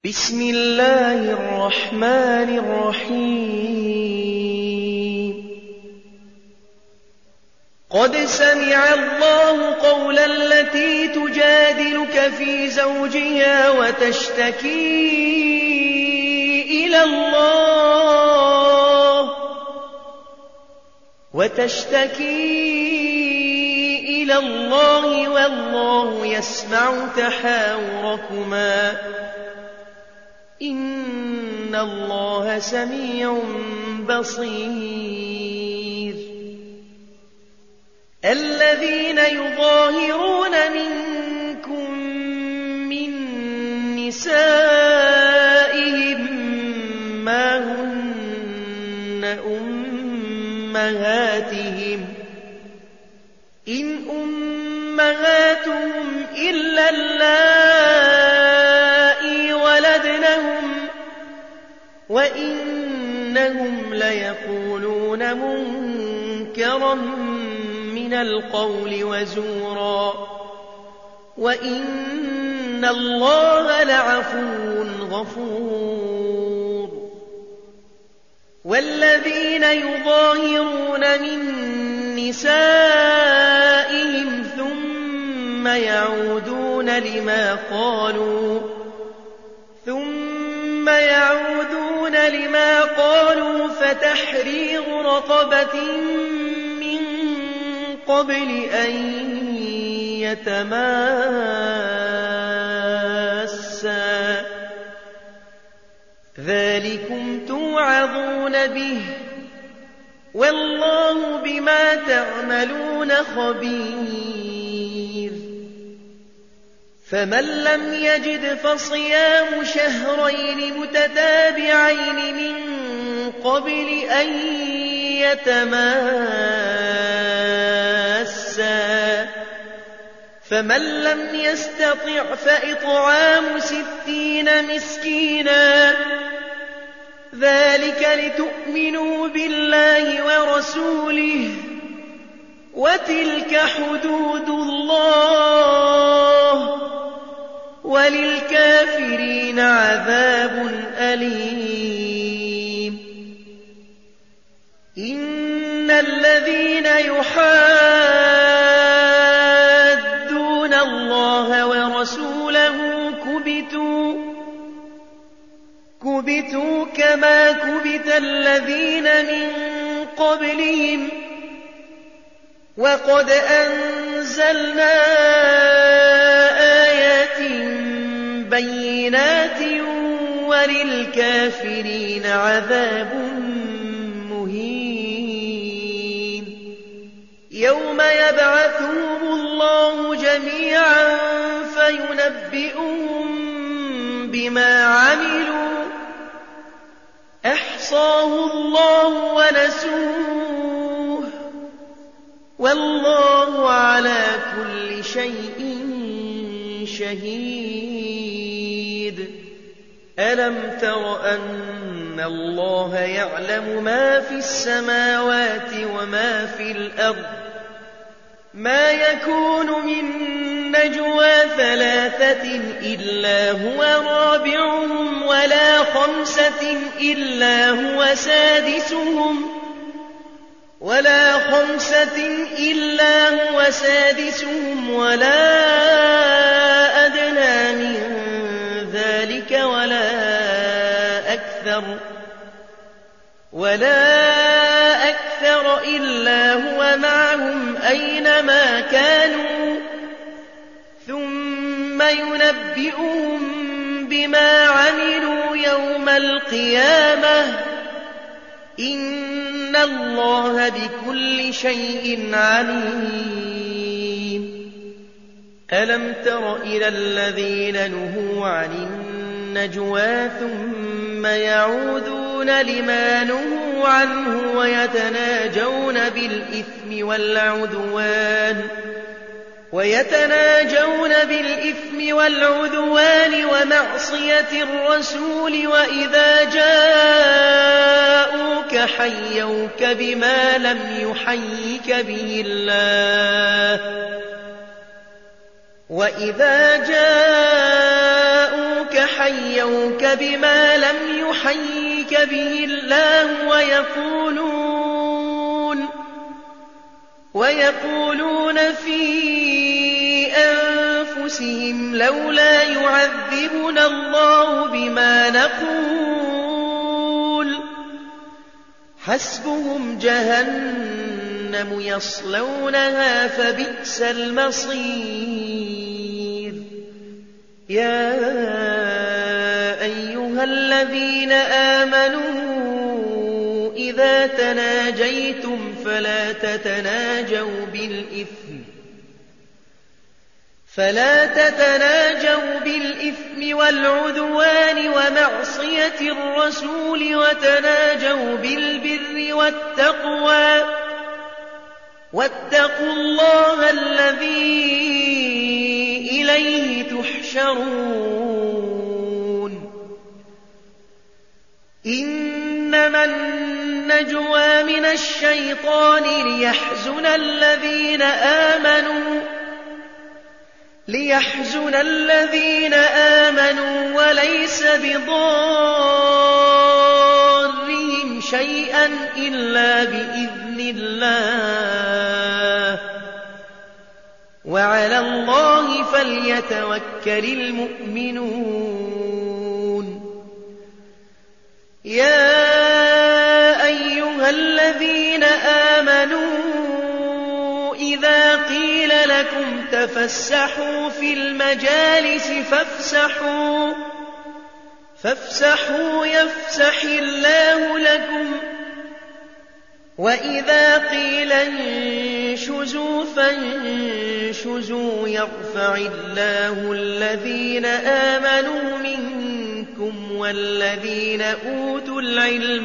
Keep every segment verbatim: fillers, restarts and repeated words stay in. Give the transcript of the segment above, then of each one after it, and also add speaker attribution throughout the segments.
Speaker 1: بسم الله الرحمن الرحيم قد سمع الله قول التي تجادلك في زوجها وتشتكي إلى الله وتشتكي إلى الله والله يسمع تحاوركما إن الله سميع بصير الذين يظاهرون منكم من نسائهم ما هن أمهاتهم إن أمهاتهم إلا اللائي ولدنهم وإنهم ليقولون منكرا من القول وزورا وإن الله لعفو غفور والذين يظاهرون من نسائهم ثم يعودون لما قالوا ثم يعودون لما قالوا فتحرير رقبة من قبل أن يتماسا ذلكم توعظون به والله بما تعملون خبير فمن لم يجد فصيام شهرين متتابعين من قبل أن يتماسا فمن لم يستطع فإطعام ستين مسكينا ذلك لتؤمنوا بالله ورسوله وتلك حدود الله وللكافرين عذاب أليم إن الذين يحادون الله ورسوله كبتوا كبتوا كما كبت الذين من قبلهم وقد أنزلنا آيات بينات وللكافرين عذاب مهين يوم يبعثهم الله جميعا فينبئهم بما عملوا أحصاه الله ونسوه والله على كل شيء شهيد ألم تر أن الله يعلم ما في السماوات وما في الأرض ما يكون من نجوى ثلاثة إلا هو رابعهم ولا خمسة إلا هو سادسهم ولا خمسة إلا هو سادسهم ولا أدنى من ذلك ولا أكثر ولا أكثر إلا هو معهم أينما كانوا ثم ينبئهم بما عملوا يوم القيامة إن الله بكل شيء عليم ألم تر إلى الذين نهوا عن النجوى ثم يعودون لما نهوا عنه ويتناجون بالإثم والعدوان ويتناجون بالإثم والعدوان ومعصية الرسول وإذا جاءوك حيوك بما لم يحيك به الله وإذا جاءوك يحيوك بما لم يحيك به الله ويقولون, ويقولون في أنفسهم لولا يعذبنا الله بما نقول حسبهم جهنم يصلونها فبئس المصير. يا أيها الذين آمنوا إذا تناجيتم فلا تتناجوا بالإثم فلا تتناجوا بالإثم والعدوان ومعصية الرسول وتناجوا بالبر والتقوى واتقوا الله الذي إليه تحشرون. إنما النجوى من الشيطان ليحزن الذين آمنوا ليحزن الذين آمنوا وليس بضارهم شيئا إلا بإذن الله وعلى الله فليتوكل المؤمنون. يا أيها الذين آمنوا إذا قيل لكم تفسحوا في المجالس فافسحوا فافسحوا يفسح الله لكم وإذا قيل انشزوا فانشزوا يرفع الله الذين آمنوا منكم والذين أوتوا العلم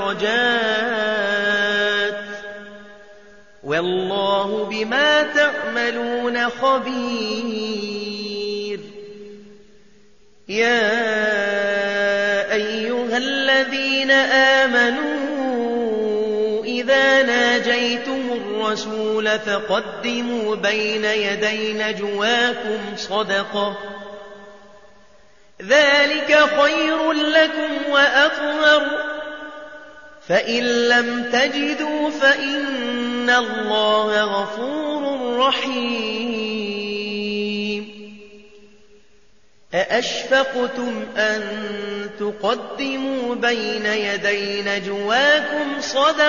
Speaker 1: درجات والله بما تعملون خبير. يا أيها الذين آمنوا إذا ناجيتم الرسول فقدموا بين يدي نجواكم صدقة ذلك خير لكم وأطهر فإن لم تجدوا فإن الله غفور رحيم. أأشفقتم أن تقدموا بين يدي نجواكم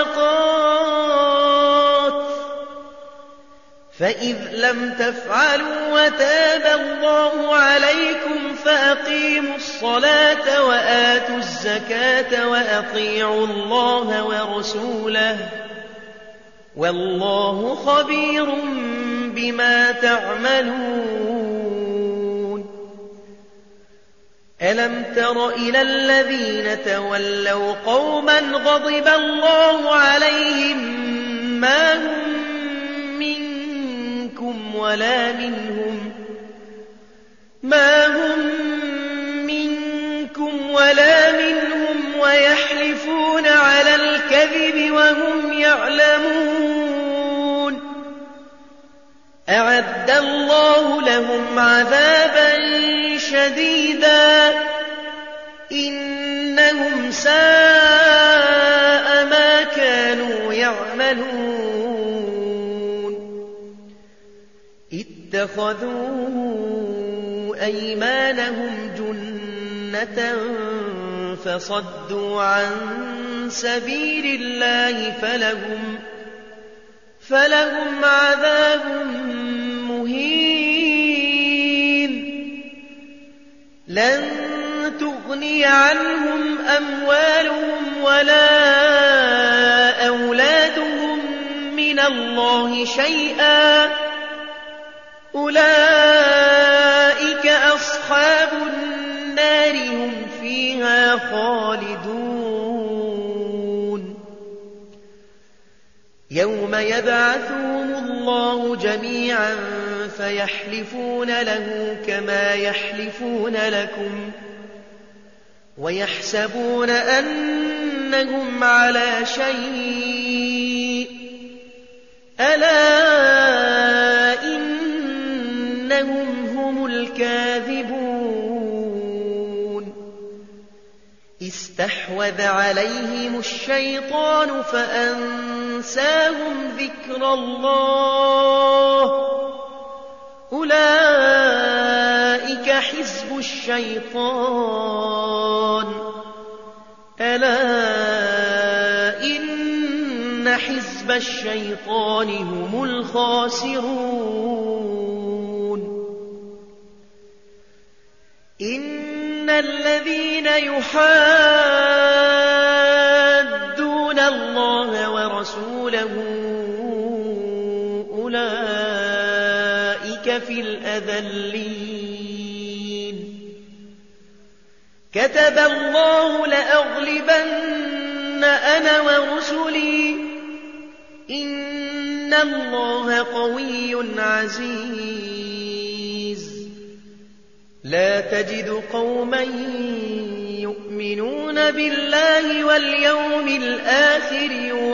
Speaker 1: صدقات فإذ لم تفعلوا وتاب الله عليكم فأقيموا الصلاة وآتوا الزكاة وأطيعوا الله ورسوله والله خبير بما تعملون. ألم تر إلى الذين تولوا قوما غضب الله عليهم ما هم منكم ولا منهم ما هم منكم ولا منهم ويحلفون على الكذب وهم يعلمون أعد الله لهم عذابا شديدا إنهم ساء ما كانوا يعملون. اتخذوا أيمانهم جنة فصدوا عن سبيل الله فلهم فلهم عذاب مهين. لن تغني عنهم أموالهم ولا أولادهم من الله شيئا أولئك أصحاب النار هم فيها خالدون. يوم يبعثهم الله جميعا فيحلفون له كما يحلفون لكم ويحسبون أنهم على شيء ألا إنهم هم الكاذبون. استحوذ عليهم الشيطان فأنساهم ذكر الله أولئك حزب الشيطان ألا إن حزب الشيطان هم الخاسرون إن الذين يحادون الله ورسوله أولئك في الأذلين كتب الله لأغلبن أنا ورسلي إن الله قوي عزيز لا تجد قوما يؤمنون بالله واليوم الآخر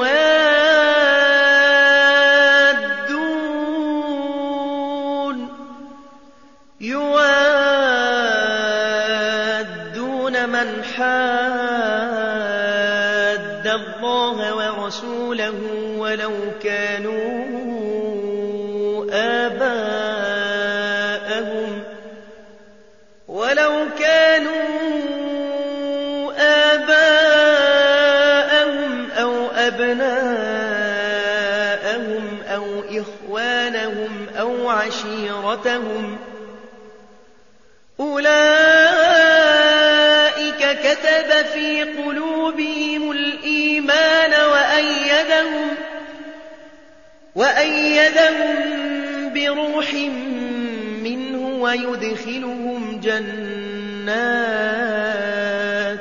Speaker 1: يوادون يوادون من حاد الله ورسوله ولو كانوا آباءهم ولو كانوا آباءهم أو أبناءهم أو إخوانهم أو عشيرتهم أولئك كتب في قلوبهم الإيمان وأيدهم وأيدهم بروح منه ويدخلهم جنات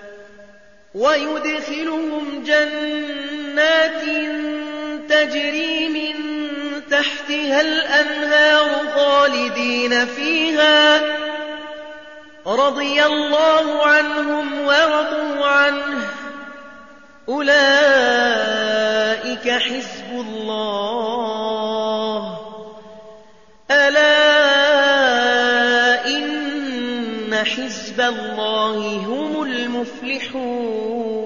Speaker 1: ويدخلهم جنات تجري من تحتها الأنهار خالدين فيها رضي الله عنهم ورضوا عنه أولئك حزب الله ألا إن حزب الله هم المفلحون